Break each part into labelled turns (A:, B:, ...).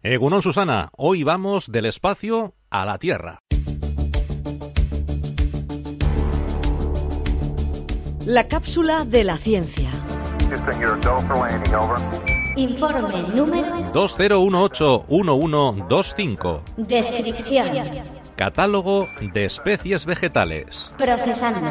A: Egunon, Susana, hoy vamos del espacio a la Tierra.
B: La cápsula de la ciencia.
C: Informe número
A: 2018-1125.
C: Descripción.
A: Catálogo de especies vegetales.
C: Procesando.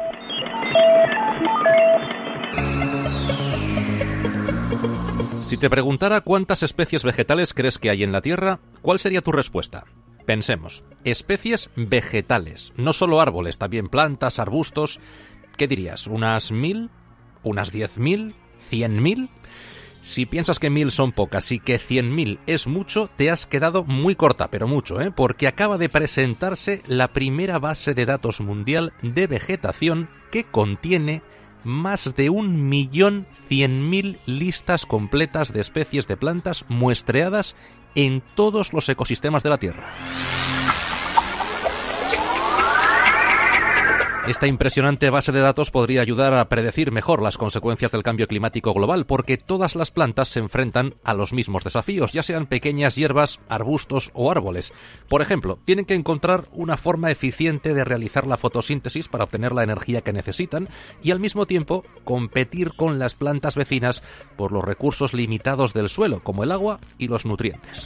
A: Si te preguntara cuántas especies vegetales crees que hay en la Tierra, ¿cuál sería tu respuesta? Pensemos, especies vegetales, no solo árboles, también plantas, arbustos. ¿Qué dirías? ¿Unas 1000? ¿Unas 10.000? ¿100.000? Si piensas que 1000 son pocas y que 100.000 es mucho, te has quedado muy corta, pero mucho, porque acaba de presentarse la primera base de datos mundial de vegetación que contiene más de 1.100.000 listas completas de especies de plantas muestreadas en todos los ecosistemas de la Tierra. Esta impresionante base de datos podría ayudar a predecir mejor las consecuencias del cambio climático global, porque todas las plantas se enfrentan a los mismos desafíos, ya sean pequeñas hierbas, arbustos o árboles. Por ejemplo, tienen que encontrar una forma eficiente de realizar la fotosíntesis para obtener la energía que necesitan y al mismo tiempo competir con las plantas vecinas por los recursos limitados del suelo, como el agua y los nutrientes.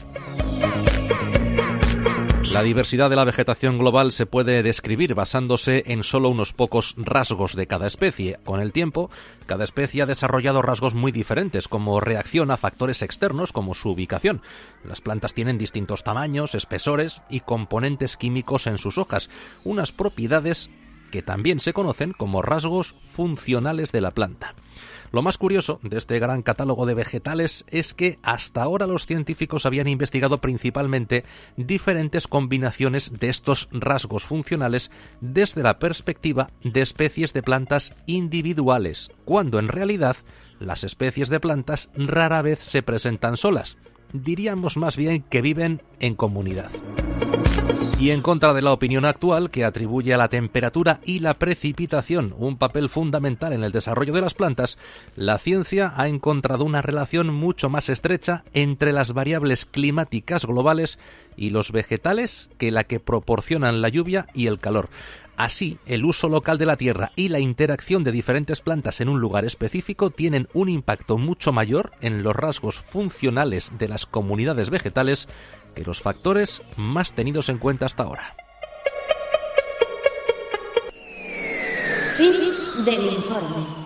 A: La diversidad de la vegetación global se puede describir basándose en solo unos pocos rasgos de cada especie. Con el tiempo, cada especie ha desarrollado rasgos muy diferentes, como reacción a factores externos como su ubicación. Las plantas tienen distintos tamaños, espesores y componentes químicos en sus hojas, unas propiedades que también se conocen como rasgos funcionales de la planta. Lo más curioso de este gran catálogo de vegetales es que hasta ahora los científicos habían investigado principalmente diferentes combinaciones de estos rasgos funcionales desde la perspectiva de especies de plantas individuales, cuando en realidad las especies de plantas rara vez se presentan solas. Diríamos más bien que viven en comunidad. Y en contra de la opinión actual, que atribuye a la temperatura y la precipitación un papel fundamental en el desarrollo de las plantas, la ciencia ha encontrado una relación mucho más estrecha entre las variables climáticas globales y los vegetales que la que proporcionan la lluvia y el calor. Así, el uso local de la tierra y la interacción de diferentes plantas en un lugar específico tienen un impacto mucho mayor en los rasgos funcionales de las comunidades vegetales que los factores más tenidos en cuenta hasta ahora.
C: Fin del informe.